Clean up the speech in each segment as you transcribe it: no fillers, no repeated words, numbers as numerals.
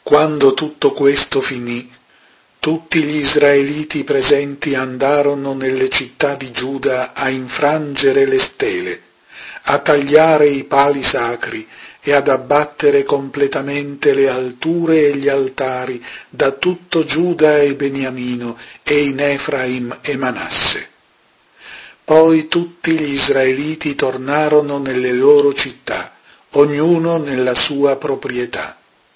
Quando tutto questo finì, tutti gli israeliti presenti andarono nelle città di Giuda a infrangere le stele, a tagliare i pali sacri e ad abbattere completamente le alture e gli altari da tutto Giuda e Beniamino e in Efraim e Manasse. Poi tutti gli israeliti tornarono nelle loro città, ognuno nella sua proprietà.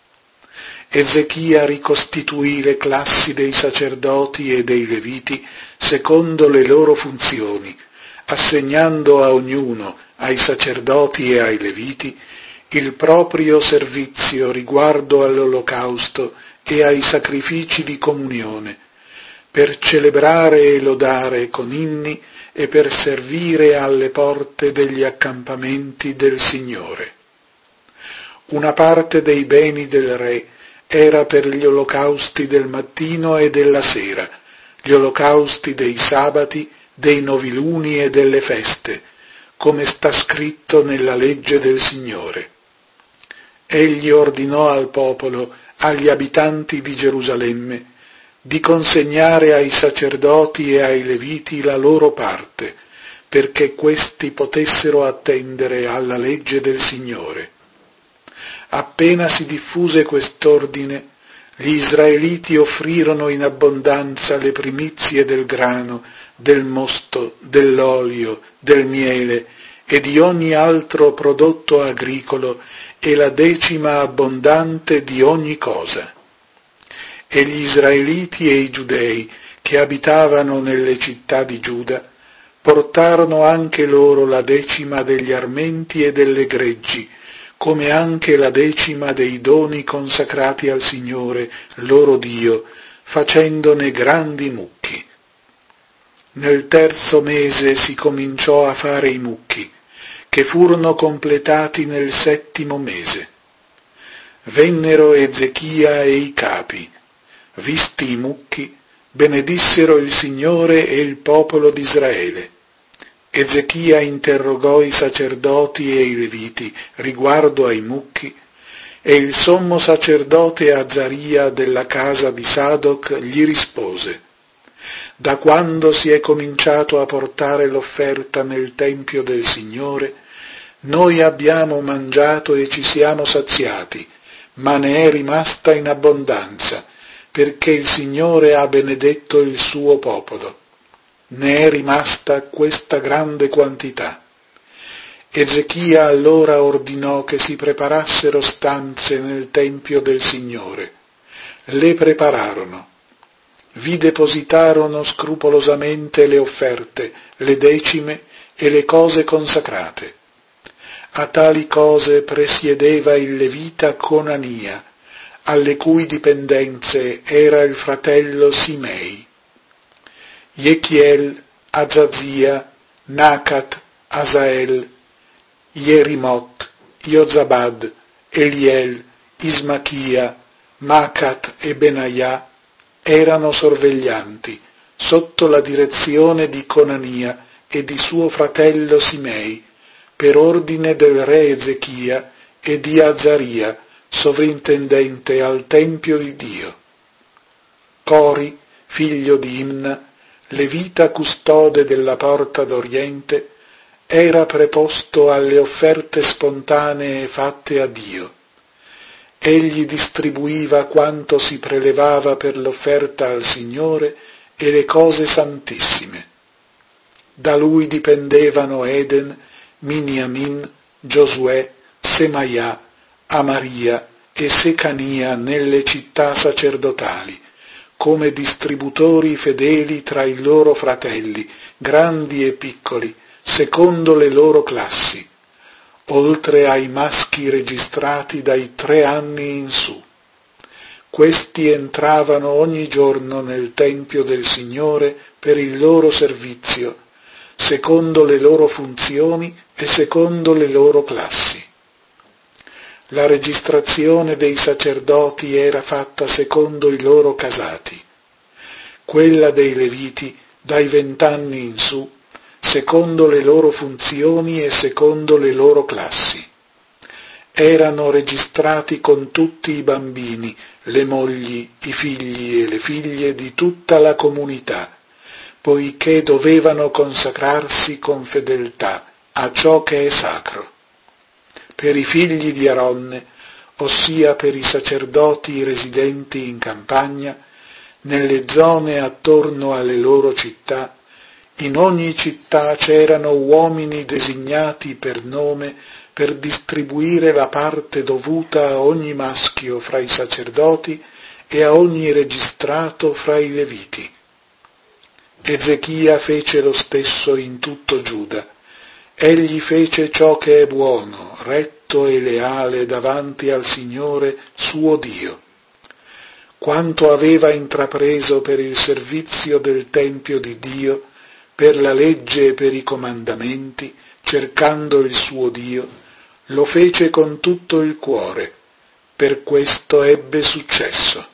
Ezechia ricostituì le classi dei sacerdoti e dei leviti secondo le loro funzioni, assegnando a ognuno, ai sacerdoti e ai leviti, il proprio servizio riguardo all'olocausto e ai sacrifici di comunione, per celebrare e lodare con inni e per servire alle porte degli accampamenti del Signore. Una parte dei beni del re era per gli olocausti del mattino e della sera, gli olocausti dei sabati, dei noviluni e delle feste, come sta scritto nella legge del Signore. Egli ordinò al popolo, agli abitanti di Gerusalemme, di consegnare ai sacerdoti e ai leviti la loro parte, perché questi potessero attendere alla legge del Signore. Appena si diffuse quest'ordine, gli israeliti offrirono in abbondanza le primizie del grano, del mosto, dell'olio, del miele e di ogni altro prodotto agricolo e la decima abbondante di ogni cosa. E gli israeliti e i giudei che abitavano nelle città di Giuda portarono anche loro la decima degli armenti e delle greggi, come anche la decima dei doni consacrati al Signore, loro Dio, facendone grandi mucchi. Nel terzo mese si cominciò a fare i mucchi, che furono completati nel settimo mese. Vennero Ezechia e i capi, visti i mucchi, benedissero il Signore e il popolo d'Israele. Ezechia interrogò i sacerdoti e i leviti riguardo ai mucchi, e il sommo sacerdote Azaria della casa di Sadoc gli rispose: da quando si è cominciato a portare l'offerta nel Tempio del Signore, noi abbiamo mangiato e ci siamo saziati, ma ne è rimasta in abbondanza, perché il Signore ha benedetto il suo popolo. Ne è rimasta questa grande quantità. Ezechia allora ordinò che si preparassero stanze nel Tempio del Signore. Le prepararono. Vi depositarono scrupolosamente le offerte, le decime e le cose consacrate. A tali cose presiedeva il levita Conania, alle cui dipendenze era il fratello Simei. Jechiel, Azazia, Nacat, Asael, Jerimot, Jozabad, Eliel, Ismachia, Macat e Benaia erano sorveglianti, sotto la direzione di Conania e di suo fratello Simei, per ordine del re Ezechia e di Azaria, sovrintendente al Tempio di Dio. Cori, figlio di Imna, levita custode della porta d'Oriente, era preposto alle offerte spontanee fatte a Dio. Egli distribuiva quanto si prelevava per l'offerta al Signore e le cose santissime. Da lui dipendevano Eden, Miniamin, Giosuè, Semaia, Amaria e Secania nelle città sacerdotali, come distributori fedeli tra i loro fratelli, grandi e piccoli, secondo le loro classi, oltre ai maschi registrati dai 3 anni in su. Questi entravano ogni giorno nel Tempio del Signore per il loro servizio, secondo le loro funzioni e secondo le loro classi. La registrazione dei sacerdoti era fatta secondo i loro casati, quella dei Leviti dai 20 anni in su, secondo le loro funzioni e secondo le loro classi. erano registrati con tutti i bambini, le mogli, i figli e le figlie di tutta la comunità, poiché dovevano consacrarsi con fedeltà a ciò che è sacro. Per i figli di Aronne, ossia per i sacerdoti residenti in campagna, nelle zone attorno alle loro città, in ogni città c'erano uomini designati per nome per distribuire la parte dovuta a ogni maschio fra i sacerdoti e a ogni registrato fra i leviti. Ezechia fece lo stesso in tutto Giuda. Egli fece ciò che è buono, retto e leale davanti al Signore suo Dio. Quanto aveva intrapreso per il servizio del Tempio di Dio, per la legge e per i comandamenti, cercando il suo Dio, lo fece con tutto il cuore. Per questo ebbe successo.